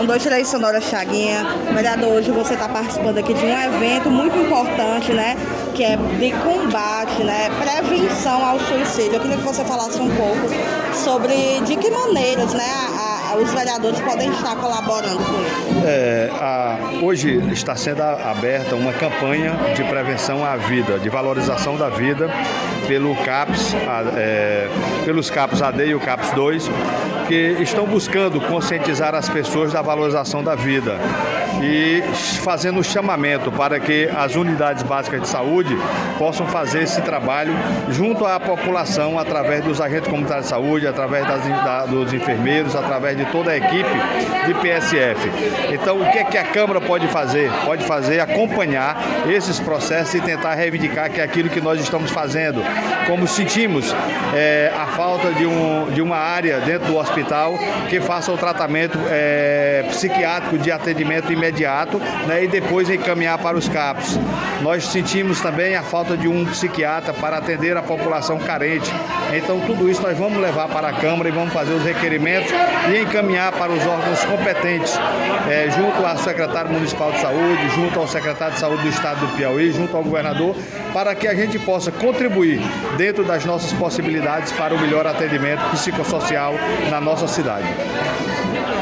123 Sonora Chaguinha. Vereador, hoje você está participando aqui de um evento muito importante, né? Que é de combate, né? Prevenção ao suicídio. Eu queria que você falasse um pouco sobre de que maneiras, né? Os vereadores podem estar colaborando com isso. Hoje está sendo aberta uma campanha de prevenção à vida, de valorização da vida pelos CAPs AD e o CAPs 2, que estão buscando conscientizar as pessoas da valorização da vida e fazendo o chamamento para que as unidades básicas de saúde possam fazer esse trabalho junto à população, através dos agentes comunitários de saúde, através dos enfermeiros, através de toda a equipe de PSF. Então, o que é que a Câmara pode fazer? Pode fazer acompanhar esses processos e tentar reivindicar que é aquilo que nós estamos fazendo. Como sentimos a falta de uma área dentro do hospital que faça o tratamento psiquiátrico de atendimento imediato, né, e depois encaminhar para os CAPs. Nós sentimos também a falta de um psiquiatra para atender a população carente. Então, tudo isso nós vamos levar para a Câmara e vamos fazer os requerimentos e encaminhar para os órgãos competentes, junto ao secretário municipal de saúde, junto ao secretário de saúde do estado do Piauí, junto ao governador, para que a gente possa contribuir dentro das nossas possibilidades para o melhor atendimento psicossocial na nossa cidade.